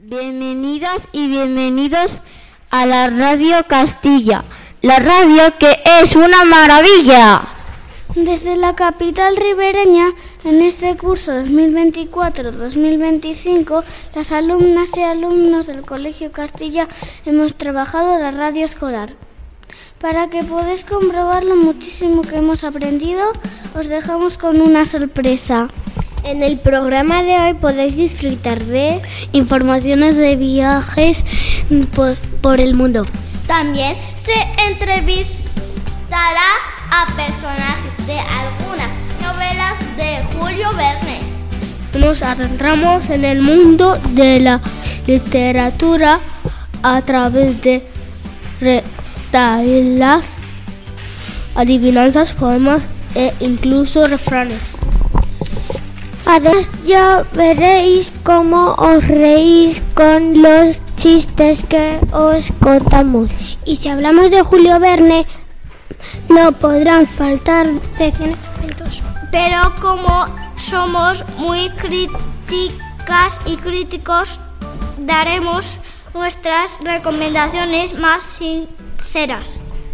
Bienvenidas y bienvenidos a la Radio Castilla, la radio que es una maravilla. Desde la capital ribereña, en este curso 2024-2025, las alumnas y alumnos del Colegio Castilla hemos trabajado la radio escolar. Para que podáis comprobar lo muchísimo que hemos aprendido, os dejamos con una sorpresa. En el programa de hoy podéis disfrutar de informaciones de viajes por el mundo. También se entrevistará a personajes de algunas novelas de Julio Verne. Nos adentramos en el mundo de la literatura a través de retaílas, adivinanzas, poemas e incluso refranes. Además ya veréis cómo os reís con los chistes que os contamos. Y si hablamos de Julio Verne, no podrán faltar secciones de cuentos. Pero como somos muy críticas y críticos, daremos nuestras recomendaciones más sinceras.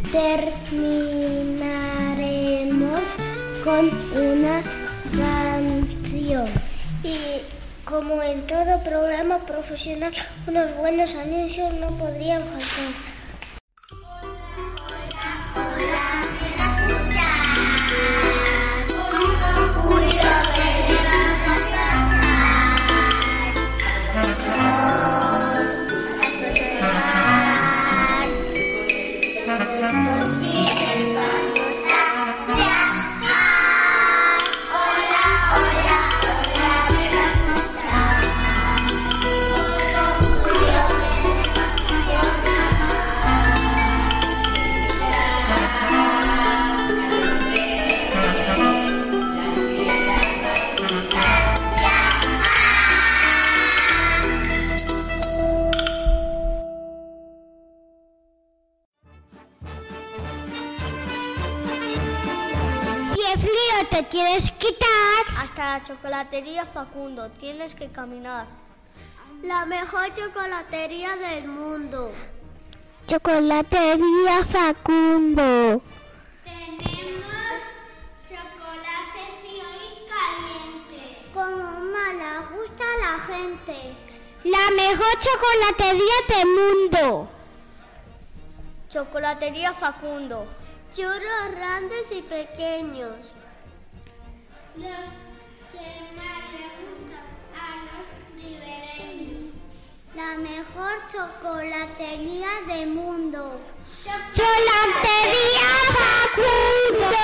Terminaremos con una canción. Y como en todo programa profesional, unos buenos anuncios no podrían faltar. ¿Te quieres quitar? Hasta la chocolatería Facundo tienes que caminar. La mejor chocolatería del mundo. Chocolatería Facundo. Tenemos chocolate frío y caliente. Como mala gusta a la gente. La mejor chocolatería del mundo. Chocolatería Facundo. Churros grandes y pequeños. Los que más le gustan a los ribereños. La mejor chocolatería del mundo. Chocolatería Facundo.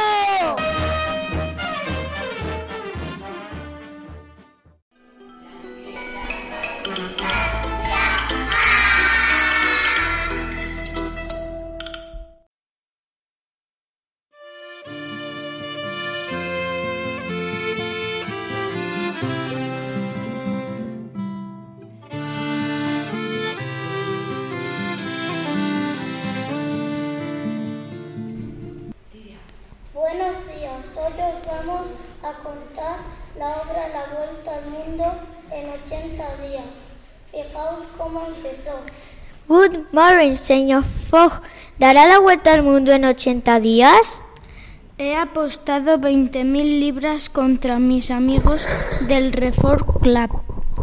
Buenos días, hoy os vamos a contar la obra La Vuelta al Mundo en 80 días. Fijaos cómo empezó. Good morning, señor Fogg. ¿Dará la vuelta al mundo en 80 días? He apostado 20.000 libras contra mis amigos del Reform Club.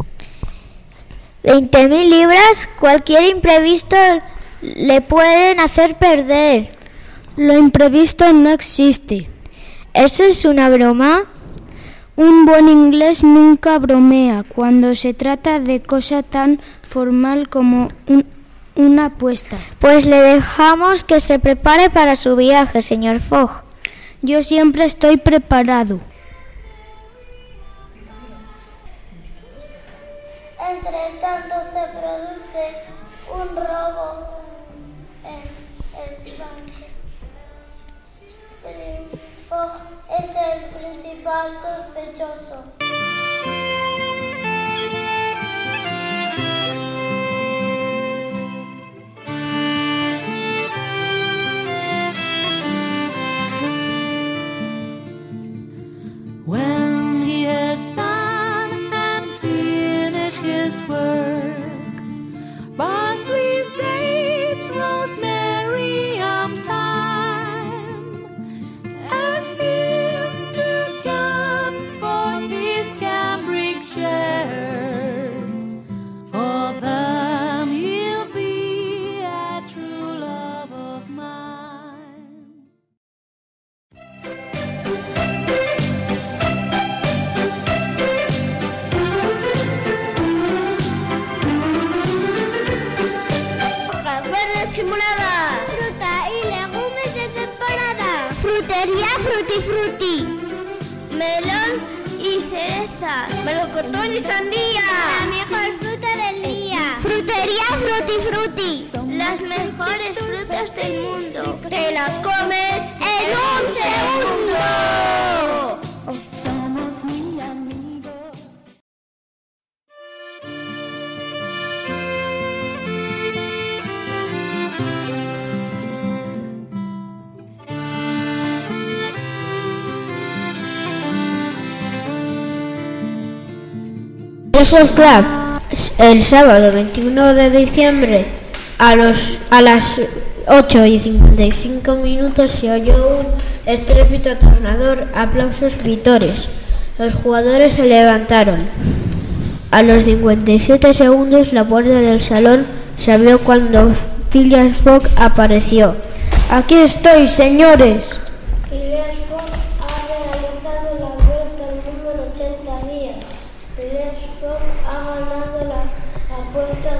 20.000 libras, cualquier imprevisto le pueden hacer perder. Lo imprevisto no existe. ¿Eso es una broma? Un buen inglés nunca bromea cuando se trata de cosa tan formal como una apuesta. Pues le dejamos que se prepare para su viaje, señor Fogg. Yo siempre estoy preparado. Entre tanto se produce un robo en el banco. Fogg es el principal sospechoso. When he has done and finished his work, simuladas. Fruta y legumbres de temporada. Frutería Frutti Frutti. Melón y cerezas. Melocotón y sandía. La mejor fruta del día. Frutería Frutti Frutti. Las mejores frutas del mundo. Te las comes en un segundo. Somos muy amigos. Breakfast Club, el sábado 21 de diciembre a las 8:55 se oyó un estrépito atronador, aplausos, vítores. Los jugadores se levantaron. A los 57 segundos la puerta del salón se abrió cuando Phileas Fogg apareció. ¡Aquí estoy, señores! Phileas Fogg ha realizado la vuelta al mundo en 80 días. Phileas Fogg ha ganado la apuesta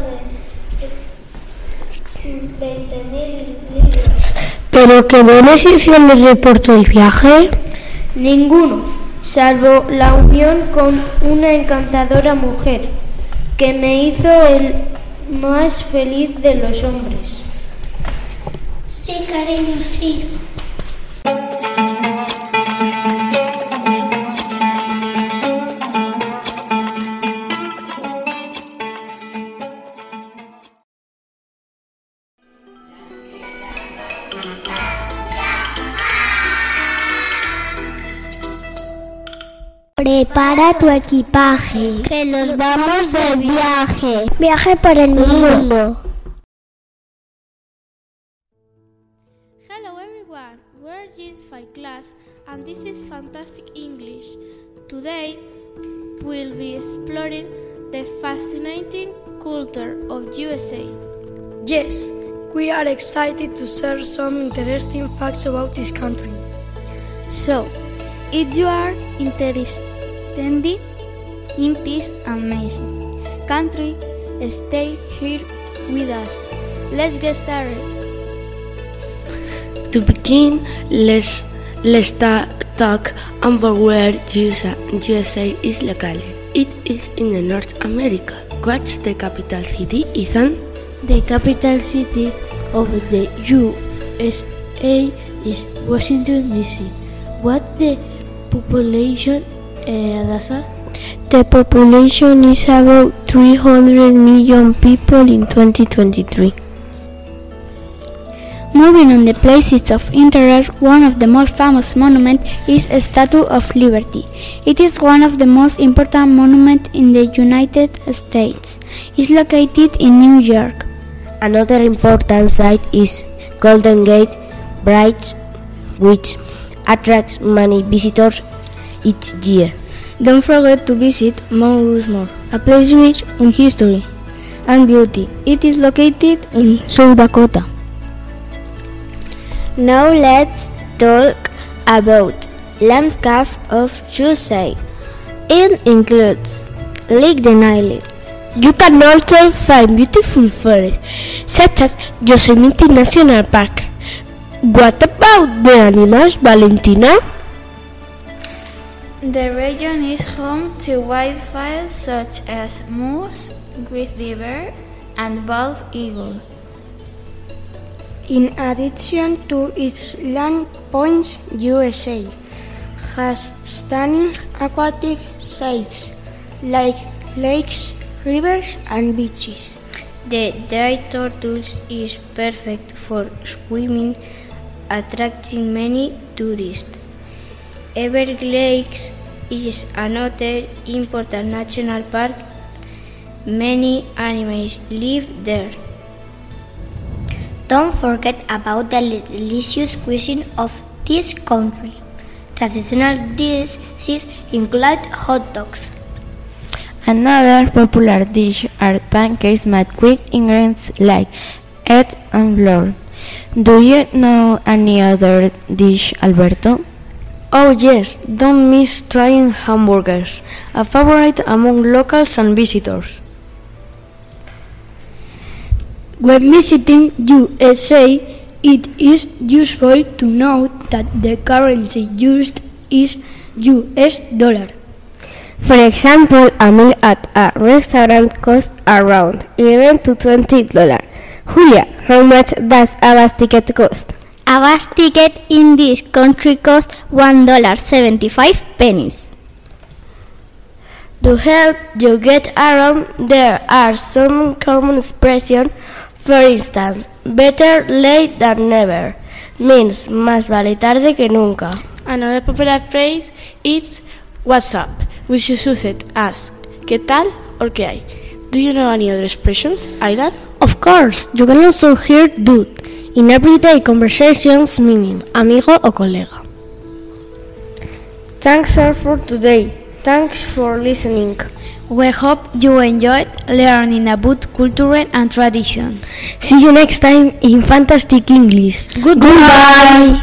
de 20.000 libras. ¿Pero qué beneficio les reportó el viaje? Ninguno, salvo la unión con una encantadora mujer, que me hizo el más feliz de los hombres. Sí, cariño, sí. Prepara tu equipaje, que nos vamos de viaje. Viaje por el mundo. Hello everyone, we're GS5 class and this is Fantastic English. Today we'll be exploring the fascinating culture of USA. Yes, we are excited to share some interesting facts about this country. So, if you are interested in this amazing country, stay here with us. Let's get started. To begin, let's talk about where USA is located. It is in North America. What's the capital city, Ethan? The capital city of the USA is Washington, D.C. What's the population, Adasa? The population is about 300 million people in 2023. Moving on the places of interest, one of the most famous monuments is the Statue of Liberty. It is one of the most important monuments in the United States. It's located in New York. Another important site is Golden Gate Bridge, which attracts many visitors each year. Don't forget to visit Mount Rushmore, a place rich in history and beauty. It is located in South Dakota. Now let's talk about landscape of USA. It includes Lake Denali. You can also find beautiful forests, such as Yosemite National Park. What about the animals, Valentina? The region is home to wildlife such as moose, grizzly bear, and bald eagle. In addition to its land points, USA has stunning aquatic sites like lakes, rivers, and beaches. The dry tortoise is perfect for swimming, attracting many tourists. Everglades is another important national park. Many animals live there. Don't forget about the delicious cuisine of this country. Traditional dishes include hot dogs. Another popular dish are pancakes made with ingredients like egg and flour. Do you know any other dish, Alberto? Oh yes, don't miss trying hamburgers, a favorite among locals and visitors. When visiting USA, it is useful to note that the currency used is US dollar. For example, a meal at a restaurant costs around $11 to $20. Julia, how much does a bus ticket cost? A bus ticket in this country costs $1.75. To help you get around, there are some common expressions. For instance, better late than never means más vale tarde que nunca. Another popular phrase is what's up, which is used as ¿qué tal? Or ¿qué hay? Do you know any other expressions, Aidan? Of course, you can also hear dude in everyday conversations, meaning amigo o colega. Thanks all for today. Thanks for listening. We hope you enjoyed learning about culture and tradition. See you next time in Fantastic English. Goodbye.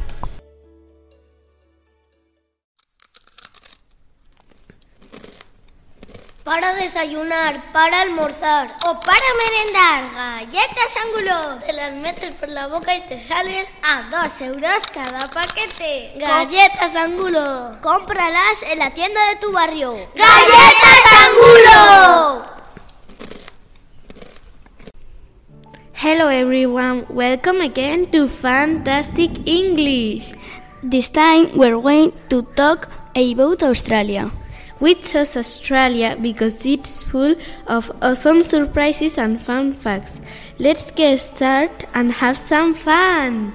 Para desayunar, para almorzar o para merendar, galletas Ángulo. Te las metes por la boca y te salen a 2 euros cada paquete. Galletas Ángulo. Cómpralas en la tienda de tu barrio. ¡Galletas Ángulo! Hello everyone, welcome again to Fantastic English. This time we're going to talk about Australia. We chose Australia because it's full of awesome surprises and fun facts. Let's get started and have some fun!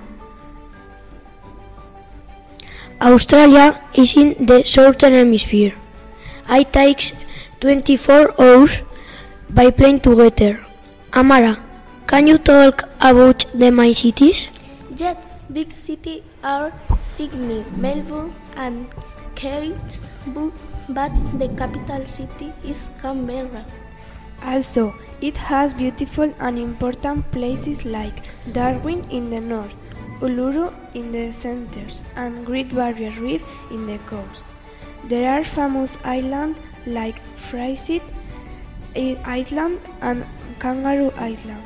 Australia is in the southern hemisphere. It takes 24 hours by plane to get there. Amara, can you talk about the main cities? Yes, big cities are Sydney, Melbourne and Cairns, but the capital city is Canberra. Also, it has beautiful and important places like Darwin in the north, Uluru in the center, and Great Barrier Reef in the coast. There are famous islands like Fraser Island and Kangaroo Island.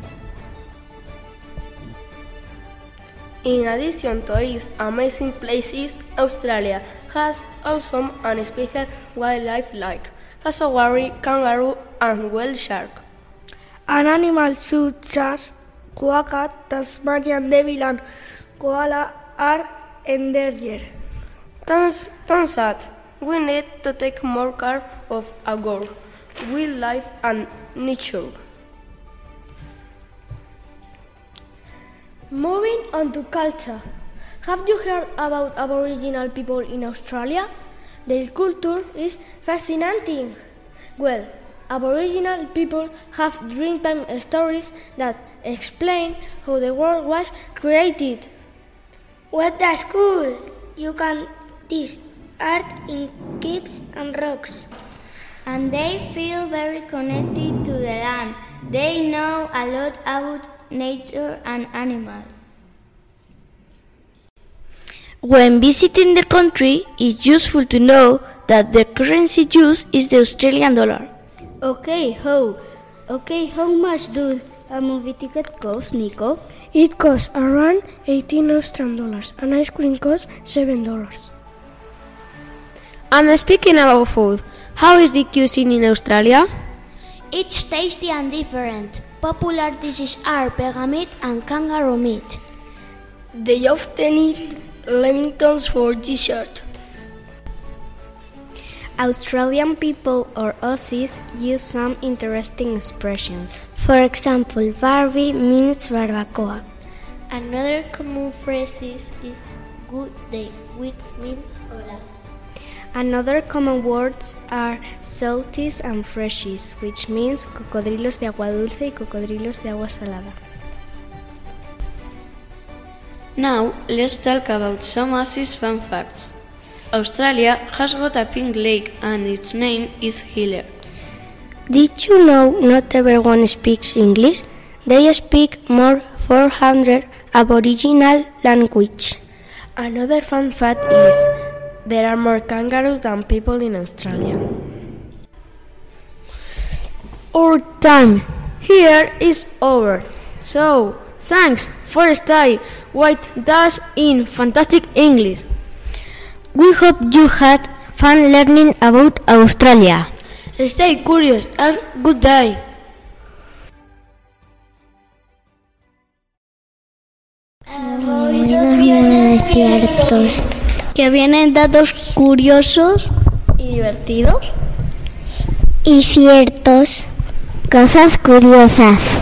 In addition to its amazing places, Australia has awesome and special wildlife like cassowary, kangaroo and whale shark. And animals such as quokka, Tasmanian devil and koala are endangered. Turns out we need to take more care of our wildlife and nature. Moving on to culture. Have you heard about Aboriginal people in Australia? Their culture is fascinating. Well, Aboriginal people have dreamtime stories that explain how the world was created. What that's cool! You can teach art in caves and rocks. And they feel very connected to the land. They know a lot about nature and animals. When visiting the country, it's useful to know that the currency used is the Australian dollar. Okay, how much do a movie ticket cost, Nico? It costs around $18 and ice cream costs $7. And speaking about food, how is the cuisine in Australia? It's tasty and different. Popular dishes are pega meat and kangaroo meat. They often eat lamingtons for dessert. Australian people or Aussies use some interesting expressions. For example, Barbie means barbacoa. Another common phrase is good day, which means hola. Another common words are salties and freshies, which means cocodrilos de agua dulce y cocodrilos de agua salada. Now, let's talk about some Aussies fun facts. Australia has got a pink lake and its name is Hiller. Did you know not everyone speaks English? They speak more 400 Aboriginal language. Another fun fact is there are more kangaroos than people in Australia. Our time. here is over. So, thanks for staying with us in Fantastic English. We hope you had fun learning about Australia. Stay curious and good day. Despiertos. Que vienen datos curiosos y divertidos y ciertos. Cosas curiosas.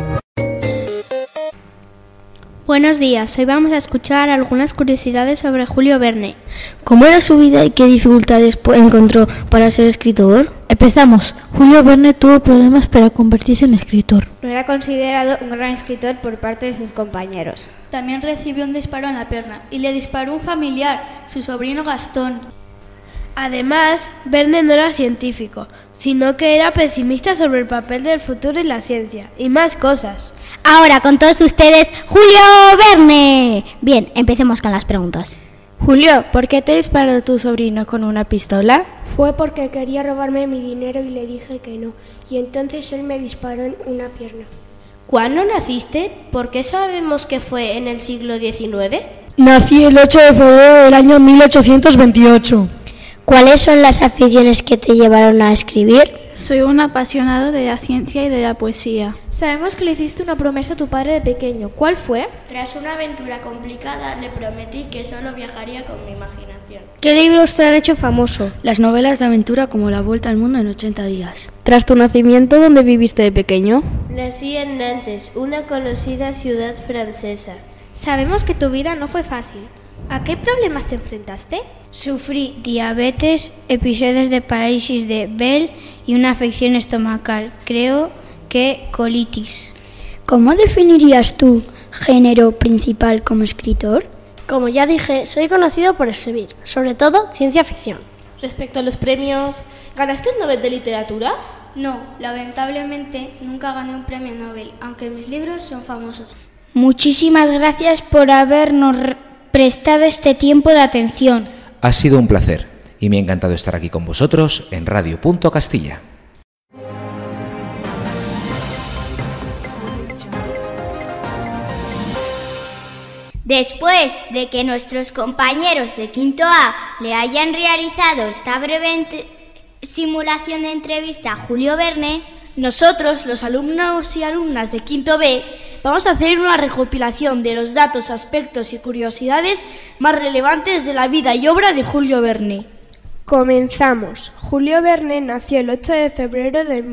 Buenos días, hoy vamos a escuchar algunas curiosidades sobre Julio Verne. ¿Cómo era su vida y qué dificultades encontró para ser escritor? Empezamos. Julio Verne tuvo problemas para convertirse en escritor. No era considerado un gran escritor por parte de sus compañeros. También recibió un disparo en la pierna y le disparó un familiar, su sobrino Gastón. Además, Verne no era científico, sino que era pesimista sobre el papel del futuro en la ciencia y más cosas. Ahora con todos ustedes, Julio Verne. Bien, empecemos con las preguntas. Julio, ¿por qué te disparó tu sobrino con una pistola? Fue porque quería robarme mi dinero y le dije que no, y entonces él me disparó en una pierna. ¿Cuándo naciste? ¿Por qué sabemos que fue en el siglo XIX? Nací el 8 de febrero del año 1828. ¿Cuáles son las aficiones que te llevaron a escribir? Soy un apasionado de la ciencia y de la poesía. Sabemos que le hiciste una promesa a tu padre de pequeño. ¿Cuál fue? Tras una aventura complicada, le prometí que solo viajaría con mi imaginación. ¿Qué libros te han hecho famoso? Las novelas de aventura como La Vuelta al Mundo en 80 días. Tras tu nacimiento, ¿dónde viviste de pequeño? Nací en Nantes, una conocida ciudad francesa. Sabemos que tu vida no fue fácil. ¿A qué problemas te enfrentaste? Sufrí diabetes, episodios de parálisis de Bell y una afección estomacal. Creo que colitis. ¿Cómo definirías tu género principal como escritor? Como ya dije, soy conocido por escribir, sobre todo ciencia ficción. Respecto a los premios, ¿ganaste un Nobel de Literatura? No, lamentablemente nunca gané un premio Nobel, aunque mis libros son famosos. Muchísimas gracias por habernos prestado este tiempo de atención. Ha sido un placer y me ha encantado estar aquí con vosotros en Radio.Castilla. Después de que nuestros compañeros de Quinto A le hayan realizado esta breve simulación de entrevista a Julio Verne, nosotros, los alumnos y alumnas de Quinto B, vamos a hacer una recopilación de los datos, aspectos y curiosidades más relevantes de la vida y obra de Julio Verne. Comenzamos. Julio Verne nació el 8 de febrero de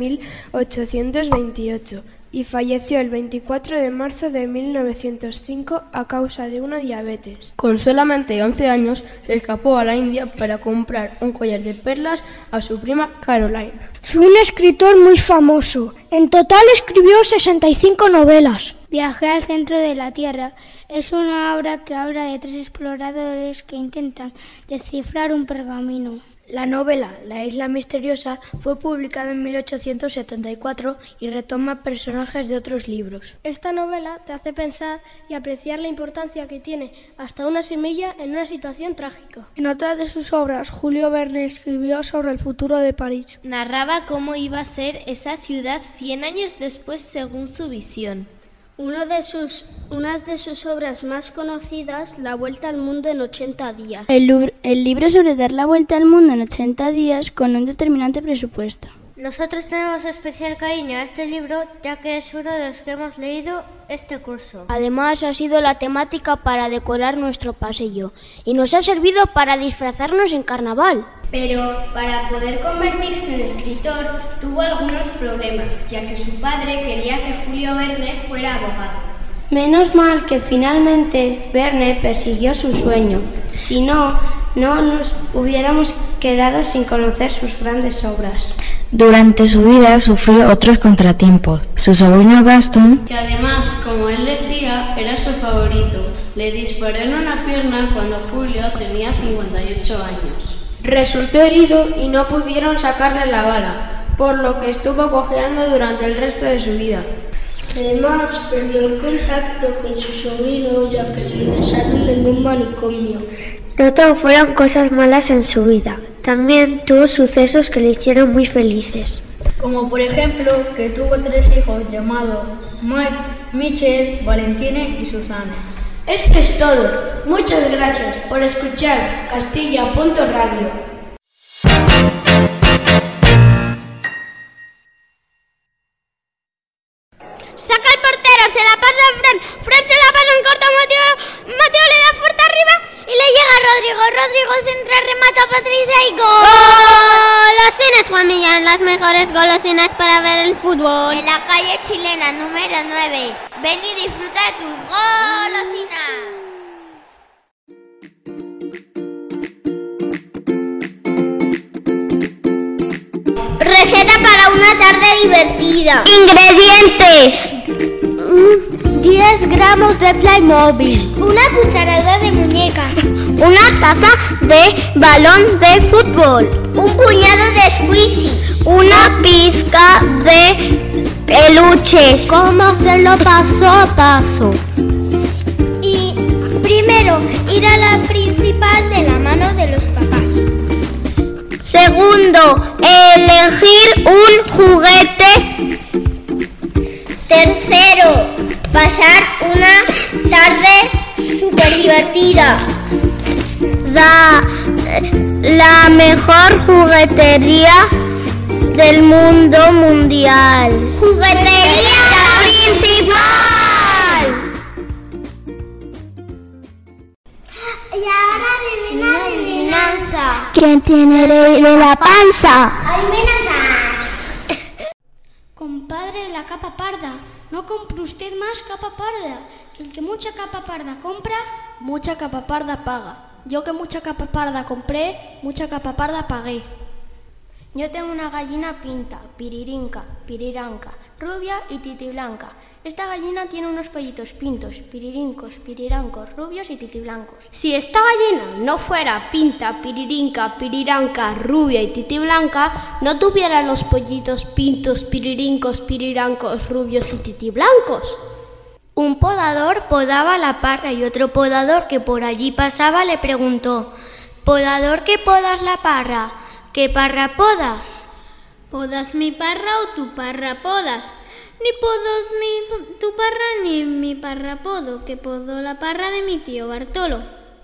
1828 y falleció el 24 de marzo de 1905 a causa de una diabetes. Con solamente 11 años se escapó a la India para comprar un collar de perlas a su prima Caroline. Fue un escritor muy famoso. En total escribió 65 novelas. Viaje al centro de la Tierra es una obra que habla de tres exploradores que intentan descifrar un pergamino. La novela La isla misteriosa fue publicada en 1874 y retoma personajes de otros libros. Esta novela te hace pensar y apreciar la importancia que tiene hasta una semilla en una situación trágica. En otra de sus obras, Julio Verne escribió sobre el futuro de París. Narraba cómo iba a ser esa ciudad 100 años después según su visión. Una de sus obras más conocidas, La Vuelta al Mundo en 80 días. El libro sobre dar la vuelta al mundo en 80 días con un determinante presupuesto. Nosotros tenemos especial cariño a este libro, ya que es uno de los que hemos leído este curso. Además, ha sido la temática para decorar nuestro pasillo y nos ha servido para disfrazarnos en carnaval. Pero para poder convertirse en escritor tuvo algunos problemas, ya que su padre quería que Julio Verne fuera abogado. Menos mal que finalmente Verne persiguió su sueño. Si no, no nos hubiéramos quedado sin conocer sus grandes obras. Durante su vida sufrió otros contratiempos. Su sobrino Gastón, que además, como él decía, era su favorito, le disparó en una pierna cuando Julio tenía 58 años. Resultó herido y no pudieron sacarle la bala, por lo que estuvo cojeando durante el resto de su vida. Además, perdió el contacto con su sobrino ya que le ingresaron en un manicomio. No todo fueron cosas malas en su vida. También tuvo sucesos que le hicieron muy felices. como por ejemplo que tuvo 3 hijos llamados Mike, Michelle, Valentine y Susana. Esto es todo. Muchas gracias por escuchar Castilla.radio. Saca el portero, se la pasa a Fran se la pasa en corto, Mateo le da fuerte arriba y le llega a Rodrigo centra, remata a Patricia y ¡gol! Golosinas Juan Millán, las mejores golosinas para ver el fútbol. En la calle chilena número 9, ven y disfruta de tus golosinas. Receta para una tarde divertida. Ingredientes: 10 gramos de Playmobil, una cucharada de muñecas, una taza de balón de fútbol, un puñado de squishies, una pizca de peluches. ¿Cómo hacerlo paso a paso? Y primero, ir a la principal de la mano de los papás. Segundo, elegir un juguete. Tercero, pasar una tarde súper divertida. La mejor juguetería del mundo mundial. ¡Juguetería principal! Y ahora adivina la adivinanza. ¿Quién tiene ley de la panza? Compadre de la capa parda, no compre usted más capa parda, que el que mucha capa parda compra, mucha capa parda paga. Yo que mucha capa parda compré, mucha capa parda pagué. Yo tengo una gallina pinta, piririnca, piriranca, rubia y titiblanca. Esta gallina tiene unos pollitos pintos, piririncos, pirirancos, rubios y titiblancos. Si esta gallina no fuera pinta, piririnca, piriranca, rubia y titiblanca, no tuviera los pollitos pintos, piririncos, pirirancos, rubios y titiblancos. Un podador podaba la parra y otro podador que por allí pasaba le preguntó: «Podador, ¿qué podas la parra? ¿Qué parra podas?» ¿Podas mi parra o tu parra podas? Ni podo tu parra ni mi parra podo, que podo la parra de mi tío Bartolo.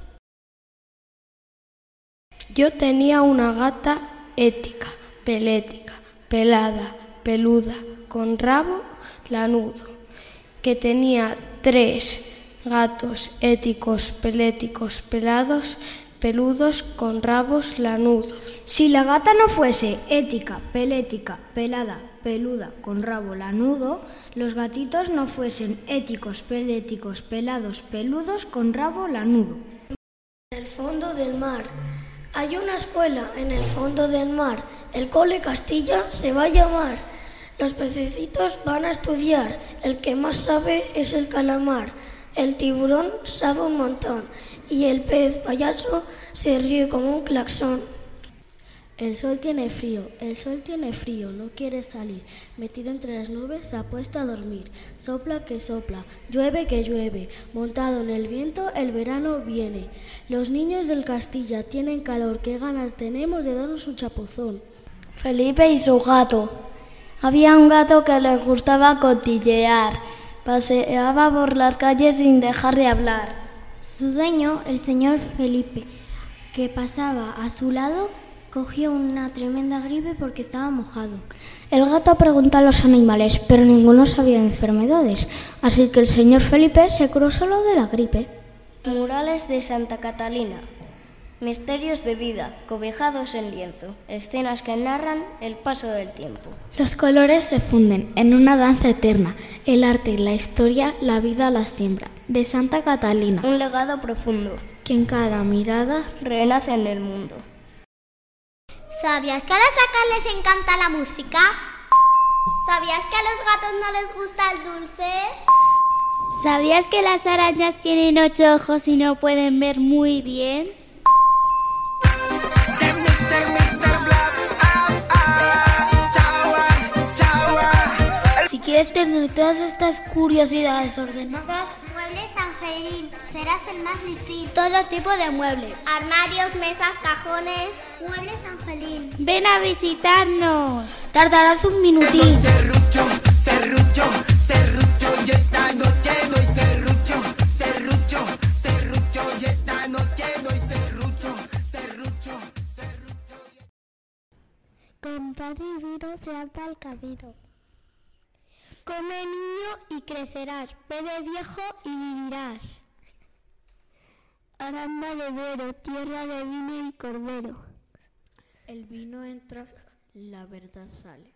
Yo tenía una gata ética, pelética, pelada, peluda, con rabo lanudo, que tenía 3 gatos éticos, peléticos, pelados, peludos, con rabos lanudos. Si la gata no fuese ética, pelética, pelada, peluda, con rabo lanudo, los gatitos no fuesen éticos, peléticos, pelados, peludos, con rabo lanudo. En el fondo del mar. Hay una escuela en el fondo del mar. El Cole Castilla se va a llamar. Los pececitos van a estudiar. El que más sabe es el calamar. El tiburón sabe un montón. Y el pez payaso se ríe como un claxón. El sol tiene frío, no quiere salir. Metido entre las nubes se ha puesto a dormir. Sopla que sopla, llueve que llueve. Montado en el viento, el verano viene. Los niños del Castilla tienen calor, qué ganas tenemos de darnos un chapuzón. Felipe y su gato. Había un gato que le gustaba cotillear. Paseaba por las calles sin dejar de hablar. Su dueño, el señor Felipe, que pasaba a su lado, cogió una tremenda gripe porque estaba mojado. El gato preguntó a los animales, pero ninguno sabía enfermedades, así que el señor Felipe se curó solo de la gripe. Murales de Santa Catalina. Misterios de vida, cobijados en lienzo, escenas que narran el paso del tiempo. Los colores se funden en una danza eterna, el arte, la historia, la vida la siembra. De Santa Catalina. Un legado profundo, que en cada mirada renace en el mundo. ¿Sabías que a las vacas les encanta la música? ¿Sabías que a los gatos no les gusta el dulce? ¿Sabías que las arañas tienen 8 ojos y no pueden ver muy bien? Si quieres tener todas estas curiosidades ordenadas, Muebles Angelín, serás el más listín. Todo tipo de muebles. Armarios, mesas, cajones. Muebles Angelín. Ven a visitarnos. Tardarás un minutín. Serrucho, serrucho, serrucho, y esta noche doy serrucho, serrucho, serrucho, y esta noche doy serrucho, serrucho, serrucho. Con pan y vino se anda el camino. Come niño y crecerás, bebe viejo y vivirás. Aranda de Duero, tierra de vino y cordero. El vino entra, la verdad sale.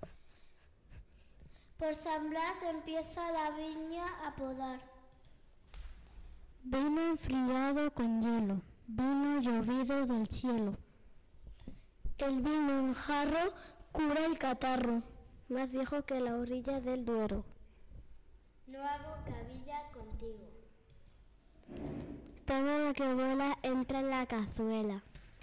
Por San Blas empieza la viña a podar. Vino enfriado con hielo, vino llovido del cielo. El vino en jarro cura el catarro, más viejo que la orilla del Duero. No hago cabilla contigo. Todo lo que vuela entra en la cazuela.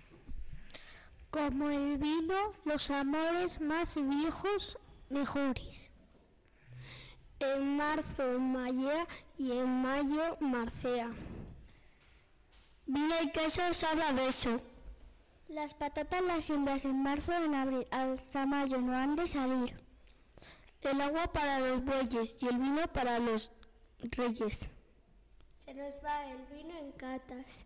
Como el vino, los amores más viejos, mejores. En marzo mallea y en mayo marcea. Vino y queso sabe a beso. Las patatas las siembras en marzo, en abril, hasta mayo no han de salir. El agua para los bueyes y el vino para los reyes. Se nos va el vino en catas.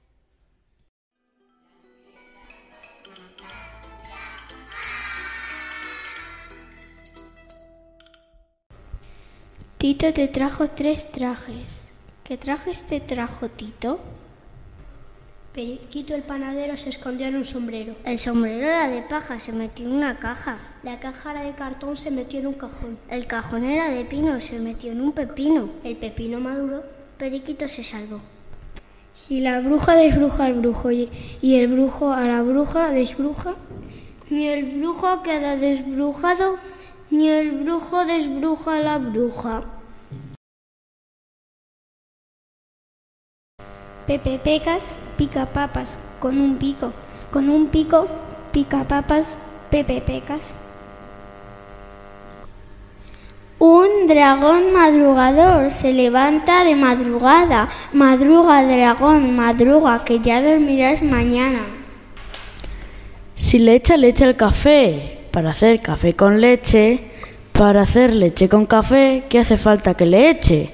Tito te trajo 3 trajes. ¿Qué trajes te trajo Tito? Periquito el panadero se escondió en un sombrero. El sombrero era de paja, se metió en una caja. La caja era de cartón, se metió en un cajón. El cajón era de pino, se metió en un pepino. El pepino maduro. Periquito se salvó. Si la bruja desbruja al brujo y el brujo a la bruja desbruja, ni el brujo queda desbrujado, ni el brujo desbruja a la bruja. Pepe Pecas pica papas con un pico pica papas Pepe Pecas. Un dragón madrugador se levanta de madrugada. Madruga, dragón, madruga, que ya dormirás mañana. Si le echa leche al café, para hacer café con leche, para hacer leche con café, ¿qué hace falta que le eche?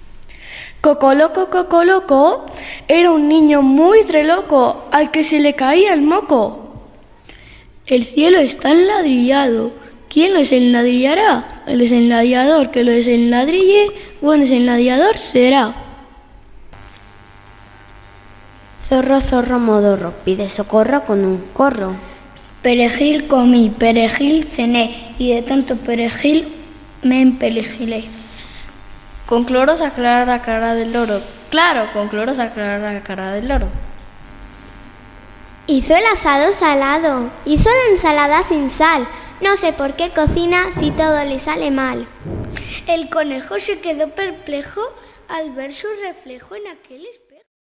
Cocoloco, era un niño muy treloco, al que se le caía el moco. El cielo está enladrillado. ¿Quién lo desenladrillará? El desenladrillador que lo desenladrille, buen desenladrillador será. Zorro, zorro, modorro, pide socorro con un corro. Perejil comí, perejil cené, y de tanto perejil me empelegilé. Con cloro se aclara la cara del loro. Claro, con cloro se aclara la cara del loro. Hizo el asado salado, hizo la ensalada sin sal. No sé por qué cocina si todo le sale mal. El conejo se quedó perplejo al ver su reflejo en aquel espejo.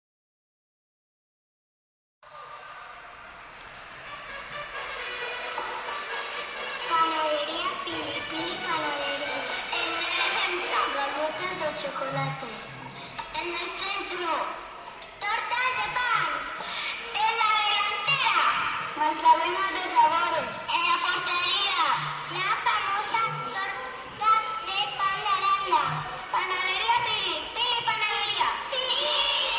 Panadería Pili, Pili Panadería. En la defensa, galletas de chocolate. En el centro, tortas de pan. En la delantera, magdalenas de sabores. En la portería, la famosa torta de pan de aranda. Panadería Pili, Pili Panadería. ¡Pili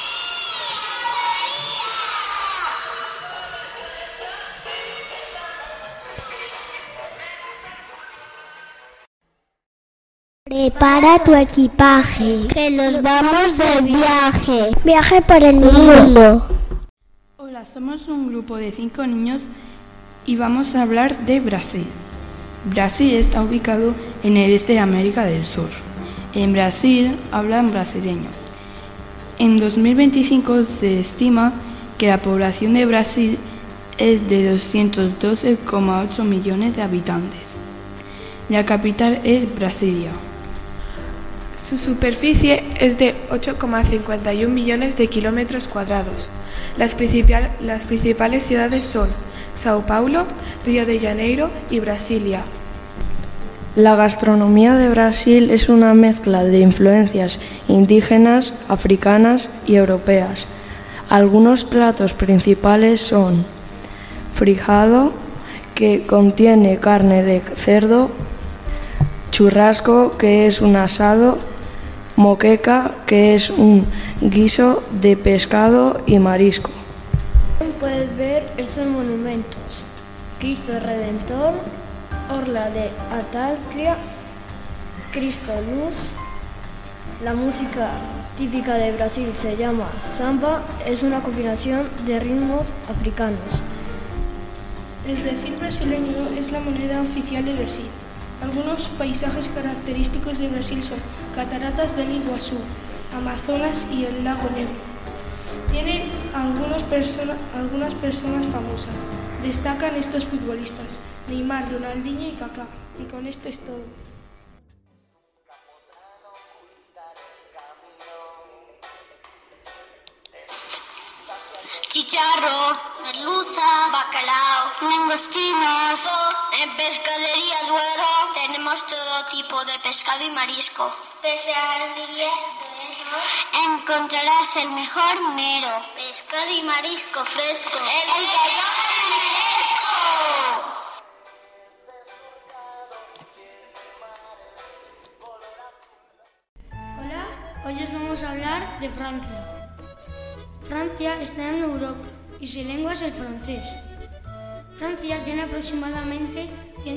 Prepara tu equipaje, que nos vamos de viaje. Viaje por el mundo. Hola, somos un grupo de 5 niños y vamos a hablar de Brasil. Brasil está ubicado en el este de América del Sur. En Brasil hablan brasileño. En 2025 se estima que la población de Brasil es de 212,8 millones de habitantes. La capital es Brasilia. Su superficie es de 8,51 millones de kilómetros cuadrados. Las principales ciudades son Sao Paulo, Río de Janeiro y Brasilia. La gastronomía de Brasil es una mezcla de influencias indígenas, africanas y europeas. Algunos platos principales son frijado, que contiene carne de cerdo, churrasco, que es un asado, moqueca, que es un guiso de pescado y marisco. Puedes ver esos monumentos: Cristo Redentor, Orla de Ataclia, Cristo Luz. La música típica de Brasil se llama samba, es una combinación de ritmos africanos. El refil brasileño es la moneda oficial de Brasil. Algunos paisajes característicos de Brasil son Cataratas del Iguazú, Amazonas y el Lago Negro. Tiene algunas personas famosas. Destacan estos futbolistas: Neymar, Ronaldinho y Kaká. Y con esto es todo. Chicharro, merluza, bacalao, langostinos. En Pescadería Duero tenemos todo tipo de pescado y marisco. Pescadería Duero encontrarás el mejor mero. Pescado y marisco fresco. ¡El Gallón fresco! Hola, hoy os vamos a hablar de Francia. Francia está en Europa y su lengua es el francés. Francia tiene aproximadamente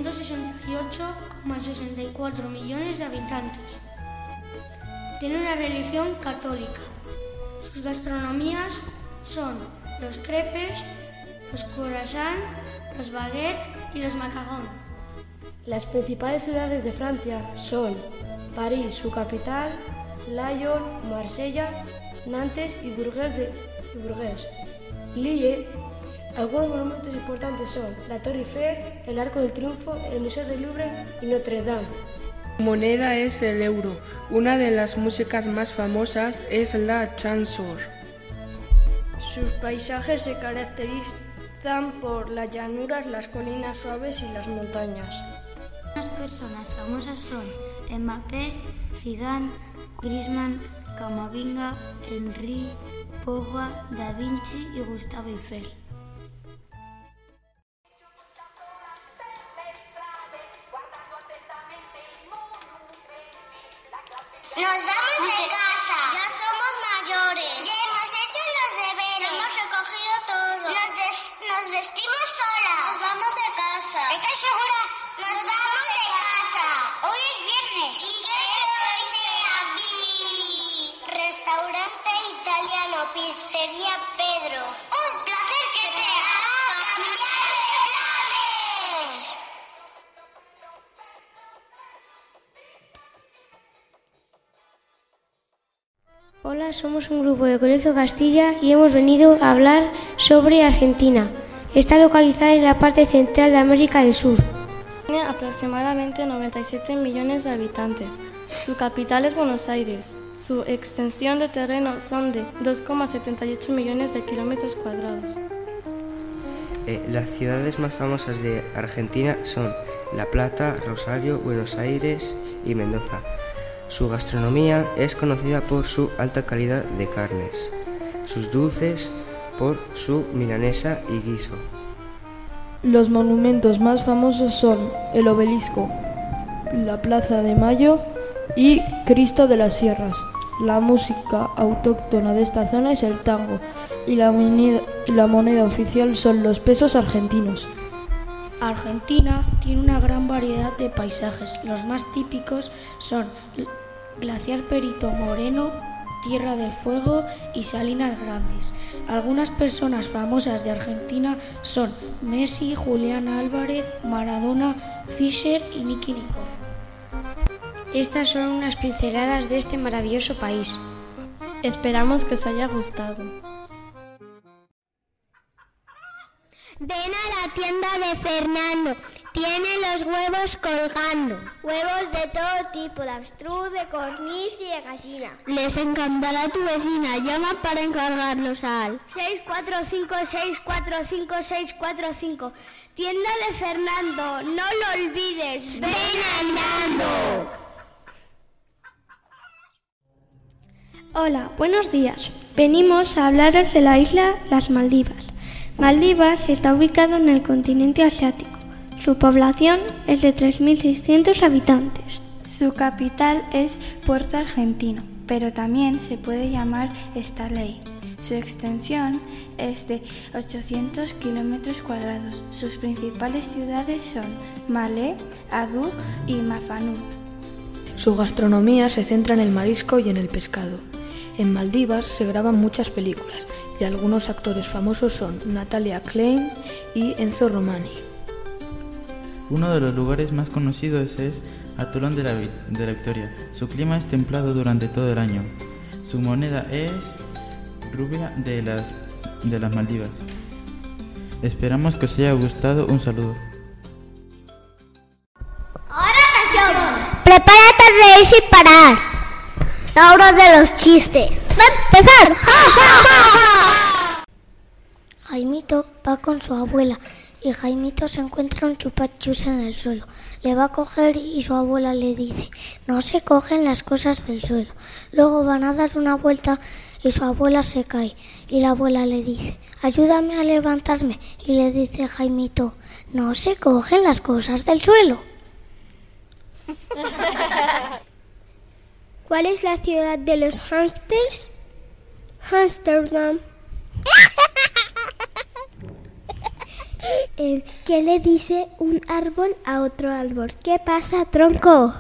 168,64 millones de habitantes. Tiene una religión católica. Sus gastronomías son los crepes, los croissants, los baguettes y los macarons. Las principales ciudades de Francia son París, su capital, Lyon, Marsella, Nantes y Burgues. Lille. Algunos monumentos importantes son la Torre Eiffel, el Arco del Triunfo, el Museo del Louvre y Notre Dame. Su moneda es el euro. Una de las músicas más famosas es la chanson. Sus paisajes se caracterizan por las llanuras, las colinas suaves y las montañas. Las personas famosas son Mbappé, Zidane, Griezmann, Camavinga, Henry, Pogba, Da Vinci y Gustavo Eiffel. Nos vamos de casa. Ya somos mayores. Ya hemos hecho los deberes. Hemos recogido todo. Nos vestimos solas. Nos vamos de casa. ¿Estáis seguras? Nos vamos de casa. Hoy es viernes. Y hoy sea Restaurante italiano, pizzería Pedro. Un placer que te haga cambiar de planes. Hola, somos un grupo de Colegio Castilla y hemos venido a hablar sobre Argentina. Está localizada en la parte central de América del Sur. Tiene aproximadamente 97 millones de habitantes. Su capital es Buenos Aires. Su extensión de terreno son de 2,78 millones de kilómetros cuadrados. Las ciudades más famosas de Argentina son La Plata, Rosario, Buenos Aires y Mendoza. Su gastronomía es conocida por su alta calidad de carnes, sus dulces por su milanesa y guiso. Los monumentos más famosos son el Obelisco, la Plaza de Mayo y Cristo de las Sierras. La música autóctona de esta zona es el tango y la moneda oficial son los pesos argentinos. Argentina tiene una gran variedad de paisajes. Los más típicos son Glaciar Perito Moreno, Tierra del Fuego y Salinas Grandes. Algunas personas famosas de Argentina son Messi, Julián Álvarez, Maradona, Fischer y Nicky Nicole. Estas son unas pinceladas de este maravilloso país. Esperamos que os haya gustado. Ven a la tienda de Fernando Tiene los huevos colgando. Huevos de todo tipo, de avestruz, de codorniz y de gallina. Les encantará tu vecina. Llama para encargarlos al 645-645-645. Tienda de Fernando, no lo olvides. ¡Ven andando! Hola, buenos días. Venimos a hablaros de la isla Las Maldivas. Maldivas está ubicado en el continente asiático. Su población es de 3.600 habitantes. Su capital es Puerto Argentino, pero también se puede llamar Staley. Su extensión es de 800 kilómetros cuadrados. Sus principales ciudades son Malé, Adú y Mafanú. Su gastronomía se centra en el marisco y en el pescado. En Maldivas se graban muchas películas y algunos actores famosos son Natalia Klein y Enzo Romani. Uno de los lugares más conocidos es Atolón de la Victoria. Su clima es templado durante todo el año. Su moneda es rubia de las Maldivas. Esperamos que os haya gustado. Un saludo. Ahora atención. Prepárate a reír sin parar. La hora de los chistes. ¡Va a empezar! ¡Ja, ja, ja, ja! Jaimito va con su abuela y Jaimito se encuentra un chupachus en el suelo. Le va a coger y su abuela le dice: no se cogen las cosas del suelo. Luego van a dar una vuelta y su abuela se cae y la abuela le dice: ayúdame a levantarme. Y le dice Jaimito: no se cogen las cosas del suelo. ¿Cuál es la ciudad de los hámsters? Ámsterdam. ¿Qué le dice un árbol a otro árbol? ¿Qué pasa, tronco?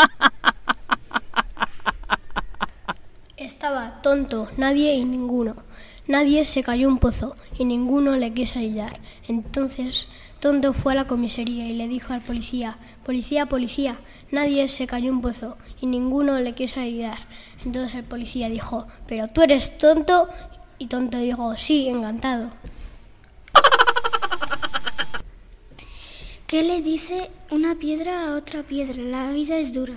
Estaba tonto, nadie y ninguno. Nadie se cayó un pozo y ninguno le quiso ayudar. Entonces Tonto fue a la comisaría y le dijo al policía: policía, policía, nadie se cayó un pozo y ninguno le quiso ayudar. Entonces el policía dijo: pero tú eres tonto. Y Tonto dijo: sí, encantado. ¿Qué le dice una piedra a otra piedra? La vida es dura.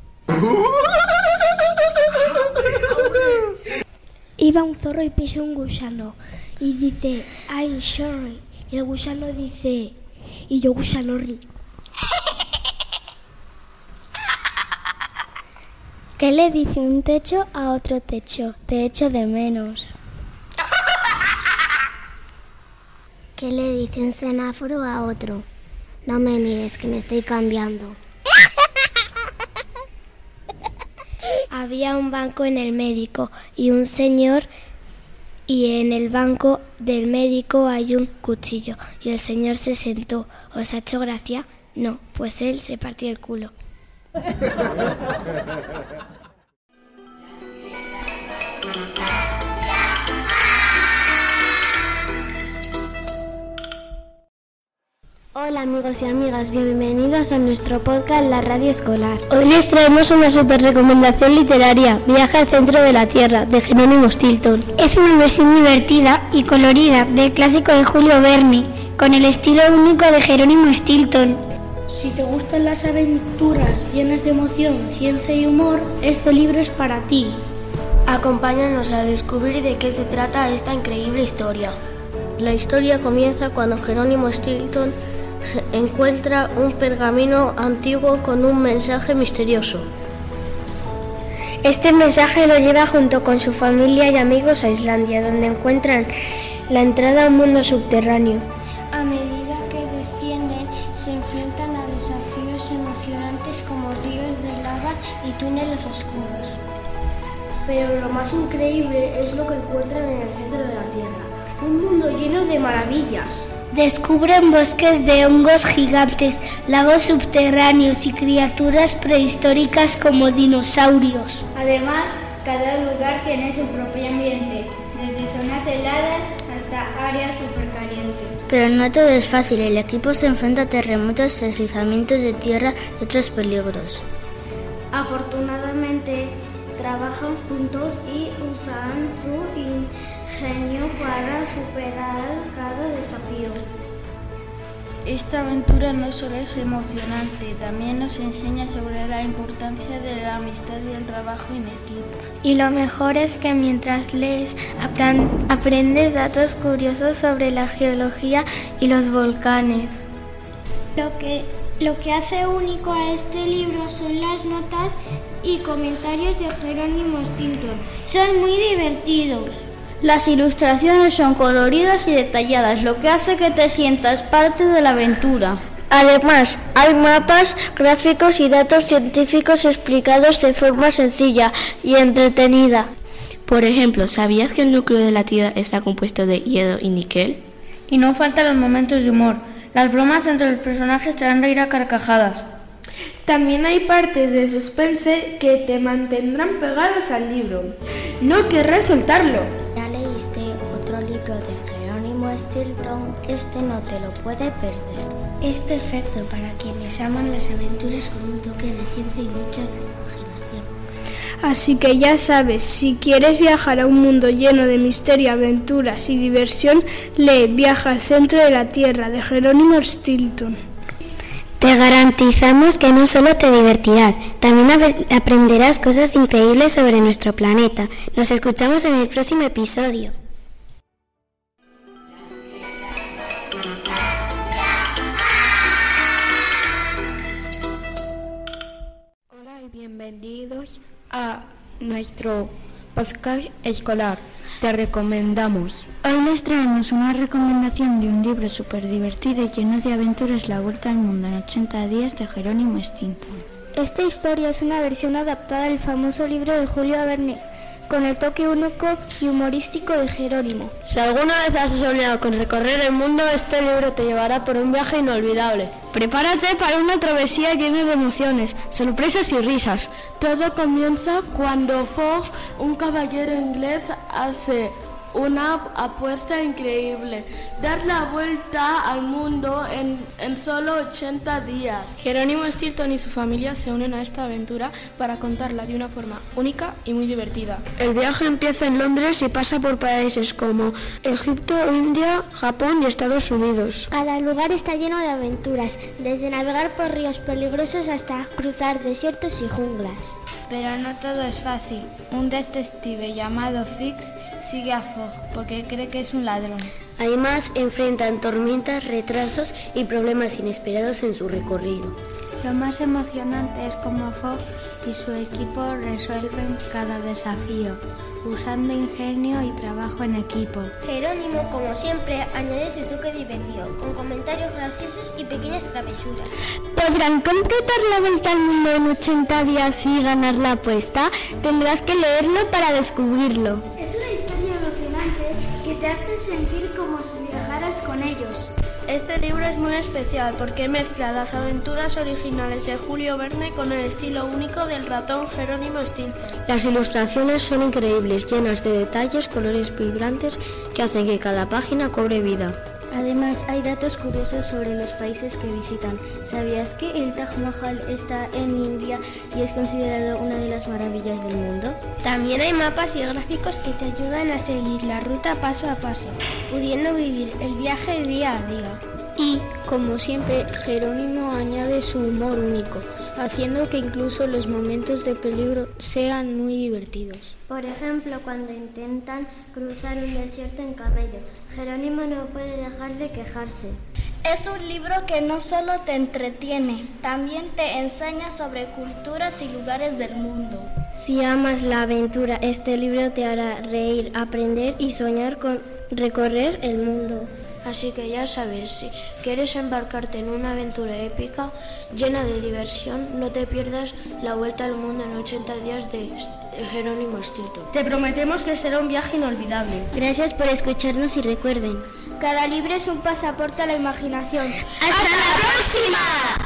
Iba un zorro y pisó un gusano y dice: I'm sorry. Y el gusano dice: y yo gusano ri. ¿Qué le dice un techo a otro techo? Te echo de menos. ¿Qué le dice un semáforo a otro? No me mires, que me estoy cambiando. Había un banco en el médico y un señor, y en el banco del médico hay un cuchillo y el señor se sentó. ¿Os ha hecho gracia? No, pues él se partió el culo. Hola amigos y amigas, bienvenidos a nuestro podcast La Radio Escolar. Hoy les traemos una super recomendación literaria, Viaje al centro de la Tierra, de Jerónimo Stilton. Es una versión divertida y colorida del clásico de Julio Verne, con el estilo único de Jerónimo Stilton. Si te gustan las aventuras llenas de emoción, ciencia y humor, este libro es para ti. Acompáñanos a descubrir de qué se trata esta increíble historia. La historia comienza cuando Jerónimo Stilton encuentra un pergamino antiguo con un mensaje misterioso. Este mensaje lo lleva junto con su familia y amigos a Islandia, donde encuentran la entrada a un mundo subterráneo. A medida que descienden, se enfrentan a desafíos emocionantes como ríos de lava y túneles oscuros. Pero lo más increíble es lo que encuentran en el centro de la Tierra, un mundo lleno de maravillas. Descubren bosques de hongos gigantes, lagos subterráneos y criaturas prehistóricas como dinosaurios. Además, cada lugar tiene su propio ambiente, desde zonas heladas hasta áreas supercalientes. Pero no todo es fácil, el equipo se enfrenta a terremotos, deslizamientos de tierra y otros peligros. Afortunadamente, trabajan juntos y usan su ingenio para superar cada desafío. Esta aventura no solo es emocionante, también nos enseña sobre la importancia de la amistad y el trabajo en equipo. Y lo mejor es que mientras lees aprendes datos curiosos sobre la geología y los volcanes. Lo que hace único a este libro son las notas y comentarios de Jerónimo Stilton. Son muy divertidos. Las ilustraciones son coloridas y detalladas, lo que hace que te sientas parte de la aventura. Además, hay mapas, gráficos y datos científicos explicados de forma sencilla y entretenida. Por ejemplo, ¿sabías que el núcleo de la Tierra está compuesto de hierro y níquel? Y no faltan los momentos de humor. Las bromas entre los personajes te harán reír a carcajadas. También hay partes de suspense que te mantendrán pegadas al libro. No querrás soltarlo. ¿Ya leíste otro libro de Jerónimo Stilton? Este no te lo puede perder. Es perfecto para quienes aman las aventuras con un toque de ciencia y mucha imaginación. Así que ya sabes, si quieres viajar a un mundo lleno de misterio, aventuras y diversión, lee Viaja al centro de la Tierra de Jerónimo Stilton. Te garantizamos que no solo te divertirás, también aprenderás cosas increíbles sobre nuestro planeta. Nos escuchamos en el próximo episodio. Hola y bienvenidos a nuestro podcast escolar. Te recomendamos. Hoy les traemos una recomendación de un libro súper divertido y lleno de aventuras, La Vuelta al Mundo en 80 días de Jerónimo Stilton. Esta historia es una versión adaptada del famoso libro de Julio Verne, con el toque único y humorístico de Jerónimo. Si alguna vez has soñado con recorrer el mundo, este libro te llevará por un viaje inolvidable. Prepárate para una travesía llena de emociones, sorpresas y risas. Todo comienza cuando Fogg, un caballero inglés, hace una apuesta increíble: dar la vuelta al mundo en solo 80 días. Jerónimo Stilton y su familia se unen a esta aventura para contarla de una forma única y muy divertida. El viaje empieza en Londres y pasa por países como Egipto, India, Japón y Estados Unidos. Cada lugar está lleno de aventuras, desde navegar por ríos peligrosos hasta cruzar desiertos y junglas. Pero no todo es fácil. Un detective llamado Fix sigue a Fogg porque cree que es un ladrón. Además, enfrentan tormentas, retrasos y problemas inesperados en su recorrido. Lo más emocionante es cómo Fogg y su equipo resuelven cada desafío, usando ingenio y trabajo en equipo. Jerónimo, como siempre, añade su toque divertido, con comentarios graciosos y pequeñas travesuras. ¿Podrán completar la vuelta al mundo en 80 días y ganar la apuesta? Tendrás que leerlo para descubrirlo. Es una historia emocionante que te hace sentir como si viajaras con ellos. Este libro es muy especial porque mezcla las aventuras originales de Julio Verne con el estilo único del ratón Jerónimo Stilton. Las ilustraciones son increíbles, llenas de detalles, colores vibrantes que hacen que cada página cobre vida. Además, hay datos curiosos sobre los países que visitan. ¿Sabías que el Taj Mahal está en India y es considerado una de las maravillas del mundo? También hay mapas y gráficos que te ayudan a seguir la ruta paso a paso, pudiendo vivir el viaje día a día. Y, como siempre, Jerónimo añade su humor único, haciendo que incluso los momentos de peligro sean muy divertidos. Por ejemplo, cuando intentan cruzar un desierto en camello, Jerónimo no puede dejar de quejarse. Es un libro que no solo te entretiene, también te enseña sobre culturas y lugares del mundo. Si amas la aventura, este libro te hará reír, aprender y soñar con recorrer el mundo. Así que ya sabes, si quieres embarcarte en una aventura épica, llena de diversión, no te pierdas La Vuelta al Mundo en 80 días de Jerónimo Stilton. Te prometemos que será un viaje inolvidable. Gracias por escucharnos y recuerden, cada libro es un pasaporte a la imaginación. ¡Hasta la próxima!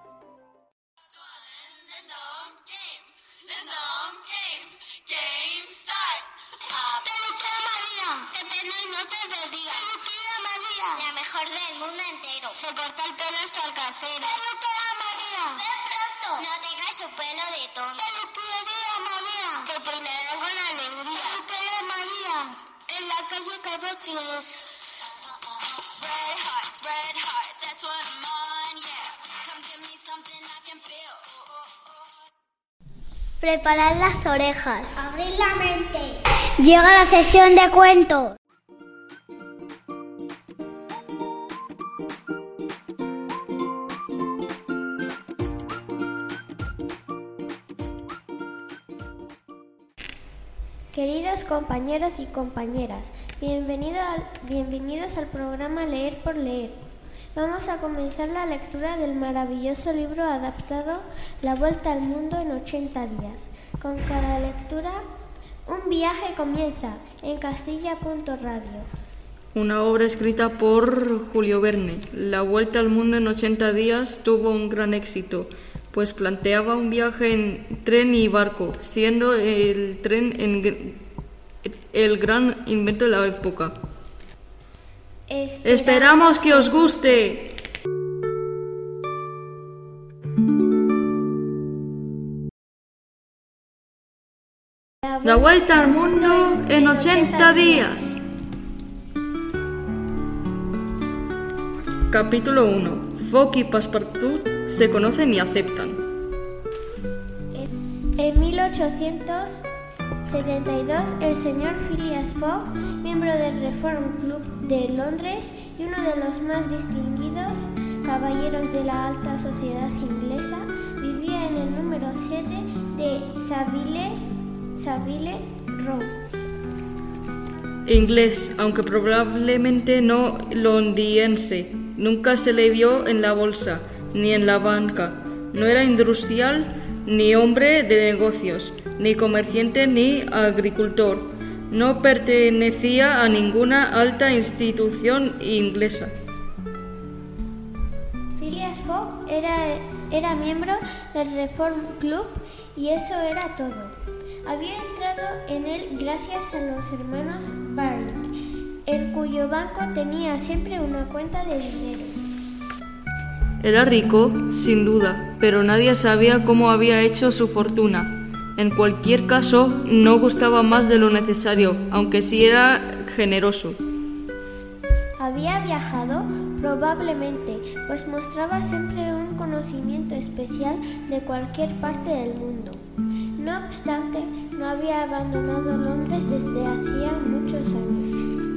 La mejor del mundo entero. Se corta el pelo hasta el casero. ¡Peluquería María! ¡Ven pronto! No tengas su pelo de tonto. ¡Peluquería María! Te peinarán con alegría. ¡Peluquería María! En la calle Carroquios. Red Hot. Preparad las orejas. Abrid la mente. Llega la sección de cuentos. Queridos compañeros y compañeras, bienvenidos al programa Leer por Leer. Vamos a comenzar la lectura del maravilloso libro adaptado La Vuelta al Mundo en 80 días. Con cada lectura, un viaje comienza en Castilla.radio. Una obra escrita por Julio Verne. La Vuelta al Mundo en 80 días tuvo un gran éxito, pues planteaba un viaje en tren y barco, siendo el tren el gran invento de la época. Esperamos que os guste. La Vuelta al Mundo en 80 días. Capítulo 1. Fogg y Passepartout se conocen y aceptan. En 1872, el señor Phileas Fogg, miembro del Reform Club de Londres y uno de los más distinguidos caballeros de la alta sociedad inglesa, vivía en el número 7 de Savile Row. Inglés, aunque probablemente no londinense. Nunca se le vio en la bolsa, ni en la banca. No era industrial, ni hombre de negocios, ni comerciante, ni agricultor. No pertenecía a ninguna alta institución inglesa. Phileas Fogg era miembro del Reform Club y eso era todo. Había entrado en él gracias a los hermanos Baring, en cuyo banco tenía siempre una cuenta de dinero. Era rico, sin duda, pero nadie sabía cómo había hecho su fortuna. En cualquier caso, no gustaba más de lo necesario, aunque sí era generoso. ¿Había viajado? Probablemente, pues mostraba siempre un conocimiento especial de cualquier parte del mundo. No obstante, no había abandonado Londres desde hacía muchos años.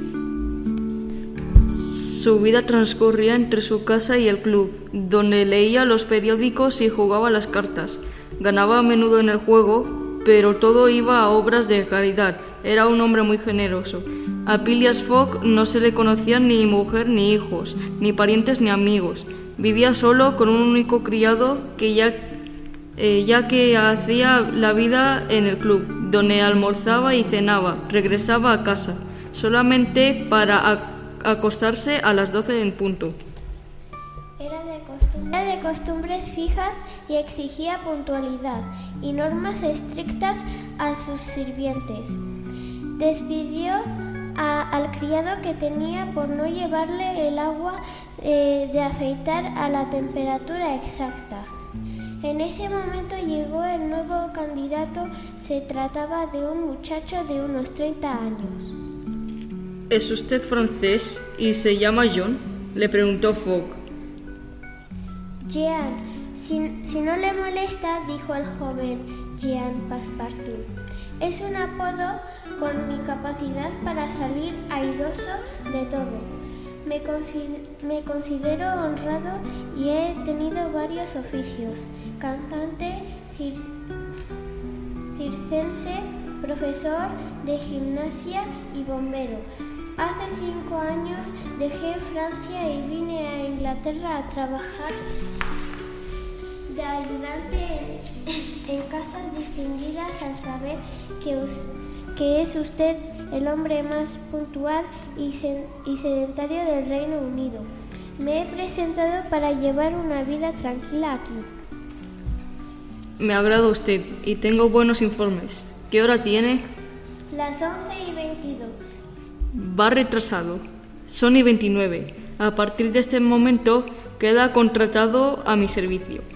Su vida transcurría entre su casa y el club, donde leía los periódicos y jugaba las cartas. Ganaba a menudo en el juego, pero todo iba a obras de caridad. Era un hombre muy generoso. A Phileas Fogg no se le conocían ni mujer ni hijos, ni parientes ni amigos. Vivía solo con un único criado que ya que hacía la vida en el club, donde almorzaba y cenaba. Regresaba a casa, solamente para acostarse a las 12 en punto. Era de costumbres fijas y exigía puntualidad y normas estrictas a sus sirvientes. Despidió al criado que tenía por no llevarle el agua de afeitar a la temperatura exacta. En ese momento llegó el nuevo candidato. Se trataba de un muchacho de unos 30 años. ¿Es usted francés y se llama John?, le preguntó Fogg. Jean, si no le molesta, dijo el joven Jean Passepartout. Es un apodo por mi capacidad para salir airoso de todo. Me considero honrado y he tenido varios oficios: cantante, circense, profesor de gimnasia y bombero. Hace 5 años dejé Francia y vine a Inglaterra a trabajar de ayudante en casas distinguidas, al saber que es usted el hombre más puntual y sedentario del Reino Unido. Me he presentado para llevar una vida tranquila aquí. Me agrada usted y tengo buenos informes. ¿Qué hora tiene? Las 11:22. Va retrasado. Son y 29. A partir de este momento queda contratado a mi servicio.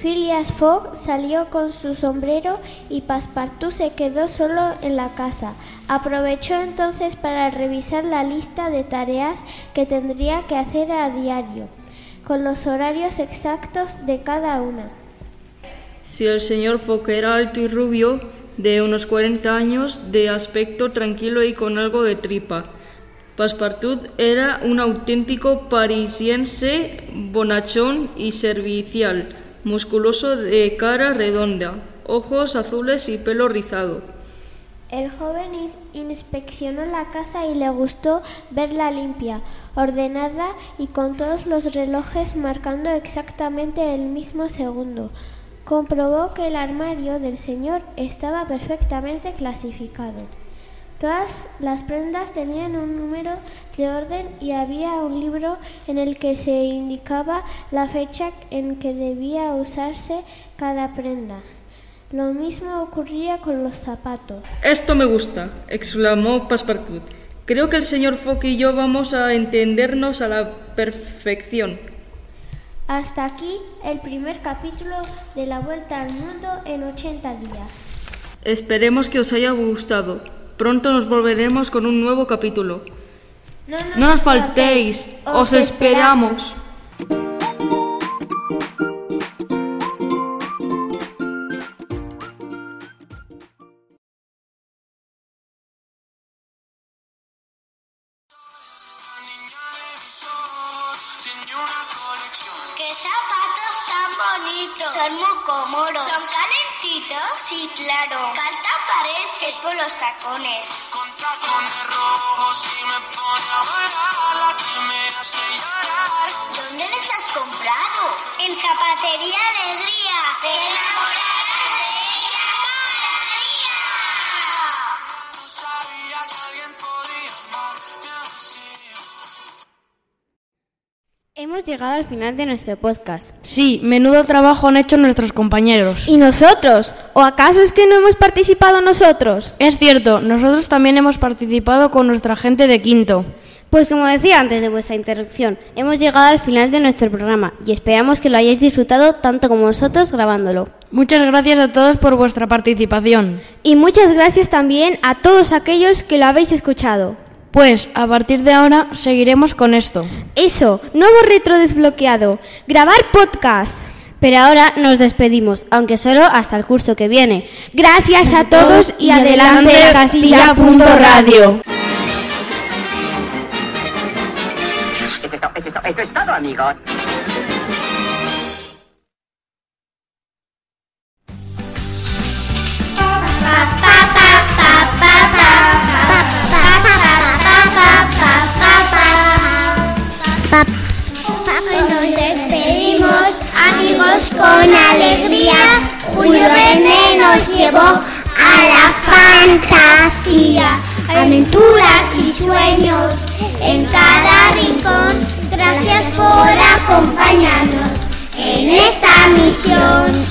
Phileas Fogg salió con su sombrero y Passepartout se quedó solo en la casa. Aprovechó entonces para revisar la lista de tareas que tendría que hacer a diario, con los horarios exactos de cada una. Si el señor Fogg era alto y rubio, de unos 40 años, de aspecto tranquilo y con algo de tripa. Passepartout era un auténtico parisiense bonachón y servicial, musculoso, de cara redonda, ojos azules y pelo rizado. El joven inspeccionó la casa y le gustó verla limpia, ordenada y con todos los relojes marcando exactamente el mismo segundo. Comprobó que el armario del señor estaba perfectamente clasificado. Todas las prendas tenían un número de orden y había un libro en el que se indicaba la fecha en que debía usarse cada prenda. Lo mismo ocurría con los zapatos. «Esto me gusta», exclamó Passepartout. «Creo que el señor Fogg y yo vamos a entendernos a la perfección». Hasta aquí el primer capítulo de La Vuelta al Mundo en 80 días. Esperemos que os haya gustado. Pronto nos volveremos con un nuevo capítulo. No nos faltéis, os esperamos. ¡Qué zapatos tan bonitos! Son mocomoros. ¿Son calentitos? Sí, claro. Calta parece. Es por los tacones. Con tacones rojos y me pone a bailar la que me hace llorar. ¿Dónde les has comprado? En Zapatería Alegría. ¡Te enamorarás de ella cada día! No sabía que alguien podía amarme así. Hemos llegado al final de nuestro podcast. Sí, menudo trabajo han hecho nuestros compañeros. ¿Y nosotros? ¿O acaso es que no hemos participado nosotros? Es cierto, nosotros también hemos participado con nuestra gente de quinto. Pues como decía antes de vuestra interrupción, hemos llegado al final de nuestro programa y esperamos que lo hayáis disfrutado tanto como nosotros grabándolo. Muchas gracias a todos por vuestra participación. Y muchas gracias también a todos aquellos que lo habéis escuchado. Pues, a partir de ahora, seguiremos con esto. Eso, nuevo reto desbloqueado. Grabar podcast. Pero ahora nos despedimos, aunque solo hasta el curso que viene. Gracias a todos y adelante Castilla.radio. Eso es todo, amigos. Nos despedimos, amigos, con alegría. Julio Verne nos llevó a la fantasía, aventuras y sueños en cada rincón. Gracias por acompañarnos en esta misión.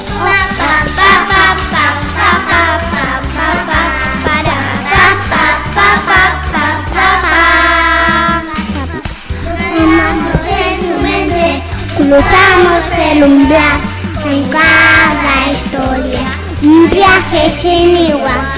Cruzamos el umbral en cada historia, un viaje sin igual.